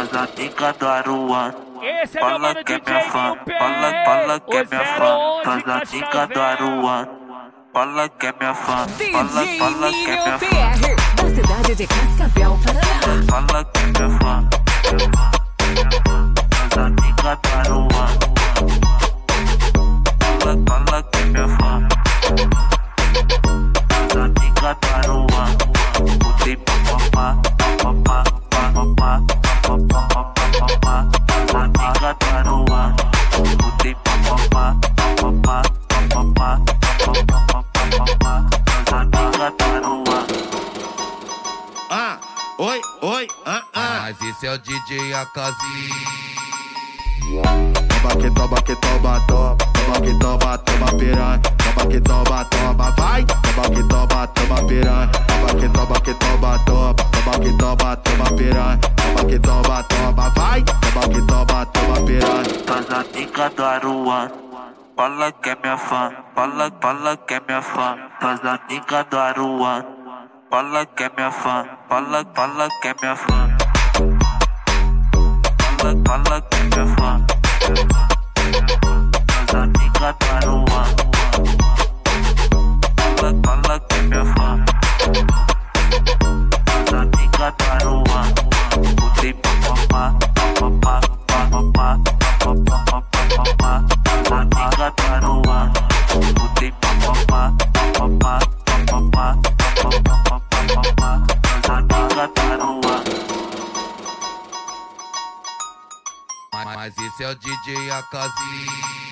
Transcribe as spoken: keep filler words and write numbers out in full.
das amigas do Aruan. Esse é meu Fala mano que é D J minha fã, P R, fala, fala que é o minha zero fã, onze das amigas do Cascavel. Aruan. Fala que é minha fã, fala, D fala J que é Minho minha P fã. R, da cidade de Cascavel, Paraná. Fala que é minha fã, das amigas do Aruan. Fala, fala que é minha fã, das amigas do Aruan. Botei papapá, papapá, papapá, papapá, papapá, das amigas do Aruan. Botei papapá, papapá, papapá, papapá, papapá, das amigas do Aruan. Ah, oi, oi, ah, ah. Mas esse é o D J Akazi. Toma que toma que toma, toma. Toma que toma, toma piranha. Toma que toma, toma, vai. Toma que toma, toma piranha. Toma que toma, que toma, toma. Toma que toma, toma piranha. Toma que toma, toma, vai. Toma que toma, toma piranha. Das amigas do Aruan. Fala que é minha fã, fala, fala que é minha fã. Das amigas do Aruan. Fala que é minha fã, fala, fala que é minha fã. Fala, fala que é minha fã. Das amigas do Aruan. Fala, fala que é minha fã. Das amigas do Aruan. Botei papapá, papapá, papapá, papapá, papapá. Das amigas do Aruan. Botei papapá, papapá, papapá, papapá, papapá. Das amigas do Aruan. Mas esse é o D J Akazi.